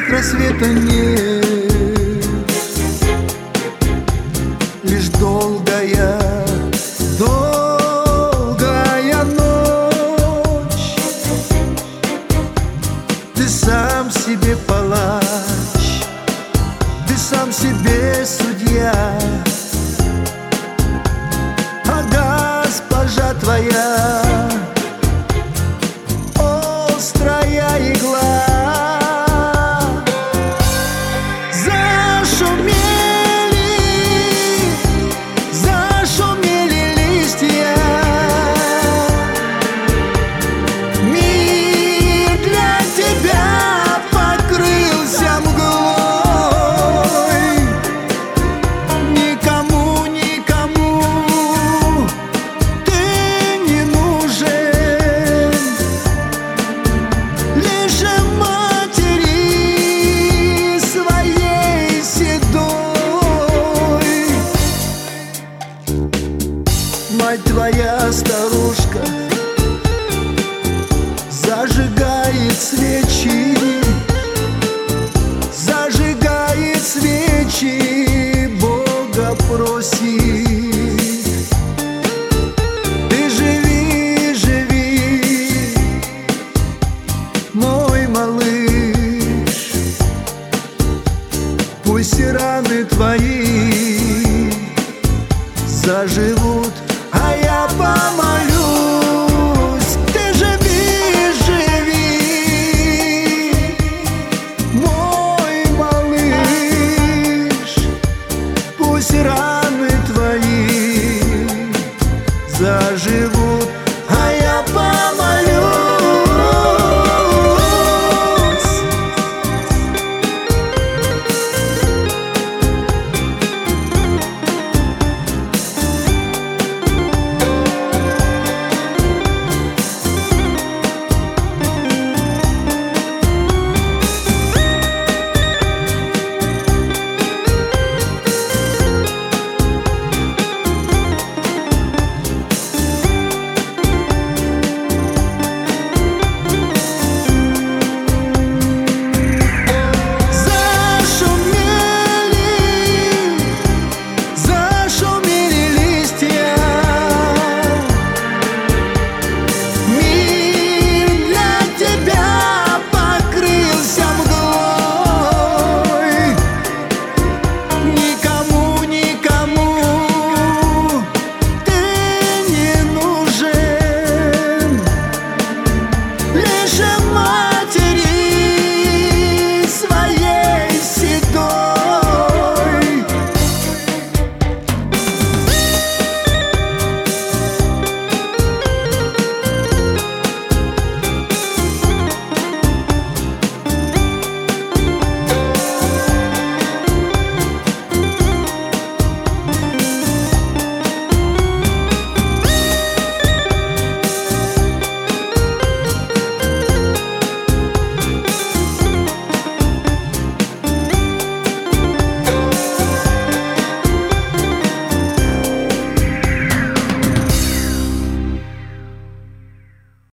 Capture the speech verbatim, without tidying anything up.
них рассвета нет, лишь долгая, долгая ночь. Ты сам себе палач, ты сам себе судья, а госпожа твоя острая игла. Зашумели, зашумели листья, мир для тебя покрылся мглой. Никому, никому ты не нужен, лишь матери своей седой. Мать твоя старушка зажигает свечи, зажигает свечи, Бога просит. Ты живи, живи, мой малыш, пусть раны твои заживут, а я помолюсь. Ты живи, живи, мой малыш, пусть раны твои заживут.